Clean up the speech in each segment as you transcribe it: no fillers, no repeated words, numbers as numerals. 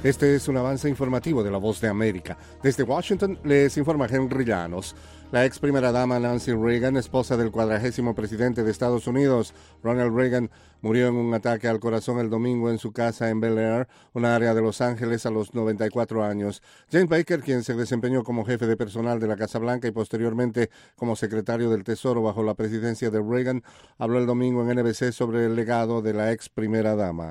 Este es un avance informativo de La Voz de América. Desde Washington les informa Henry Llanos. La ex primera dama Nancy Reagan, esposa del 40º presidente de Estados Unidos, Ronald Reagan, murió en un ataque al corazón el domingo en su casa en Bel Air, una área de Los Ángeles, a los 94 años. James Baker, quien se desempeñó como jefe de personal de la Casa Blanca y posteriormente como secretario del Tesoro bajo la presidencia de Reagan, habló el domingo en NBC sobre el legado de la ex primera dama.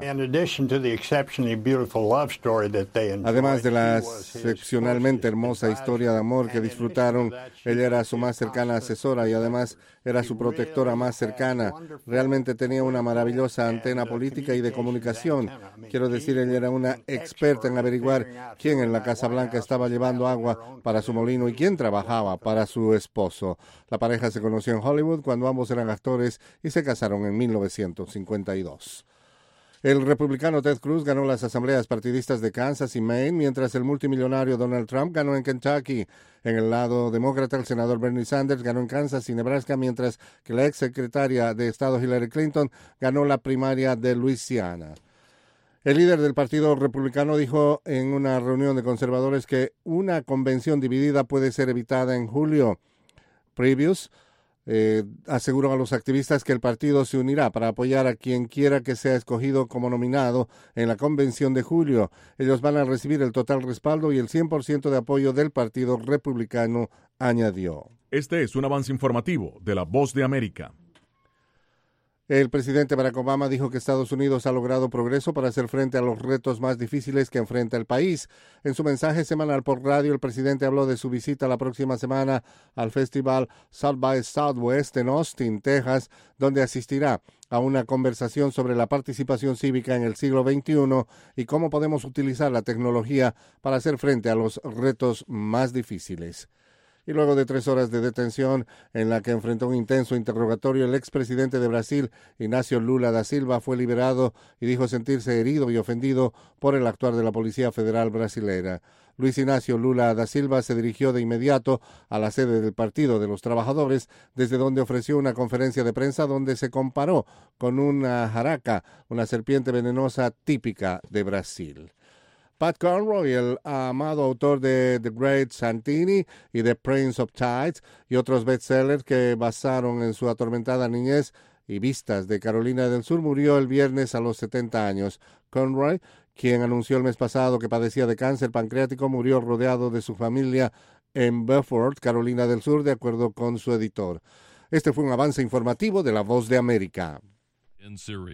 Además de la excepcionalmente hermosa historia de amor que disfrutaron, ella era su más cercana asesora y además era su protectora más cercana. Realmente tenía una maravillosa antena política y de comunicación. Quiero decir, ella era una experta en averiguar quién en la Casa Blanca estaba llevando agua para su molino y quién trabajaba para su esposo. La pareja se conoció en Hollywood cuando ambos eran actores y se casaron en 1952. El republicano Ted Cruz ganó las asambleas partidistas de Kansas y Maine, mientras el multimillonario Donald Trump ganó en Kentucky. En el lado demócrata, el senador Bernie Sanders ganó en Kansas y Nebraska, mientras que la ex secretaria de Estado Hillary Clinton ganó la primaria de Luisiana. El líder del Partido Republicano dijo en una reunión de conservadores que una convención dividida puede ser evitada en julio. Previous aseguró a los activistas que el partido se unirá para apoyar a quien quiera que sea escogido como nominado en la convención de julio. Ellos van a recibir el total respaldo y el 100% de apoyo del Partido Republicano, añadió. Este es un avance informativo de La Voz de América. El presidente Barack Obama dijo que Estados Unidos ha logrado progreso para hacer frente a los retos más difíciles que enfrenta el país. En su mensaje semanal por radio, el presidente habló de su visita la próxima semana al festival South by Southwest en Austin, Texas, donde asistirá a una conversación sobre la participación cívica en el siglo XXI y cómo podemos utilizar la tecnología para hacer frente a los retos más difíciles. Y luego de 3 horas de detención en la que enfrentó un intenso interrogatorio, el expresidente de Brasil, Inácio Lula da Silva, fue liberado y dijo sentirse herido y ofendido por el actuar de la Policía Federal brasileña. Luis Inácio Lula da Silva se dirigió de inmediato a la sede del Partido de los Trabajadores, desde donde ofreció una conferencia de prensa donde se comparó con una jaraca, una serpiente venenosa típica de Brasil. Pat Conroy, el amado autor de The Great Santini y The Prince of Tides y otros bestsellers que basaron en su atormentada niñez y vistas de Carolina del Sur, murió el viernes a los 70 años. Conroy, quien anunció el mes pasado que padecía de cáncer pancreático, murió rodeado de su familia en Beaufort, Carolina del Sur, de acuerdo con su editor. Este fue un avance informativo de La Voz de América.